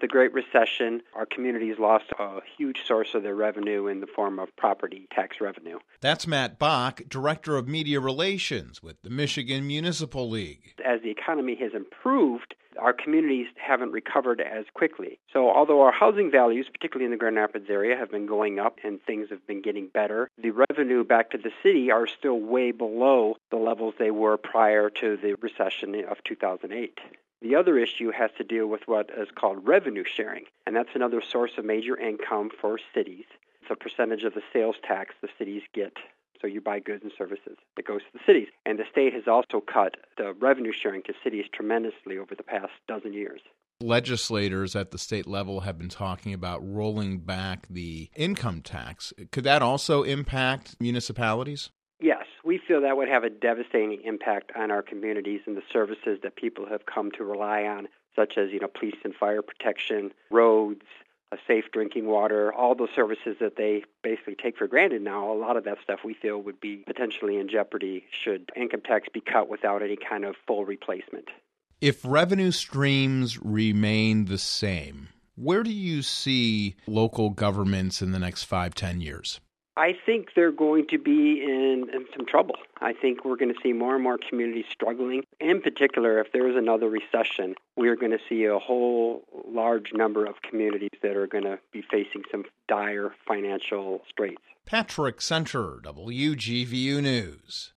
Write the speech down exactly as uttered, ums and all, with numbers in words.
the Great Recession, our communities lost a huge source of their revenue in the form of property tax revenue. That's Matt Bach, Director of Media Relations with the Michigan Municipal League. As the economy has improved, our communities haven't recovered as quickly. So although our housing values, particularly in the Grand Rapids area, have been going up and things have been getting better, the revenue back to the city are still way below the levels they were prior to the recession of two thousand eight. The other issue has to deal with what is called revenue sharing, and that's another source of major income for cities. It's a percentage of the sales tax the cities get. So you buy goods and services that goes to the cities. And the state has also cut the revenue sharing to cities tremendously over the past dozen years. Legislators at the state level have been talking about rolling back the income tax. Could that also impact municipalities? Yes, we feel that would have a devastating impact on our communities and the services that people have come to rely on, such as, you know, police and fire protection, roads, a safe drinking water, all those services that they basically take for granted now. A lot of that stuff we feel would be potentially in jeopardy should income tax be cut without any kind of full replacement. If revenue streams remain the same, where do you see local governments in the next five, ten years? I think they're going to be in, in some trouble. I think we're going to see more and more communities struggling. In particular, if there is another recession, we're going to see a whole large number of communities that are going to be facing some dire financial straits. Patrick Center, W G V U News.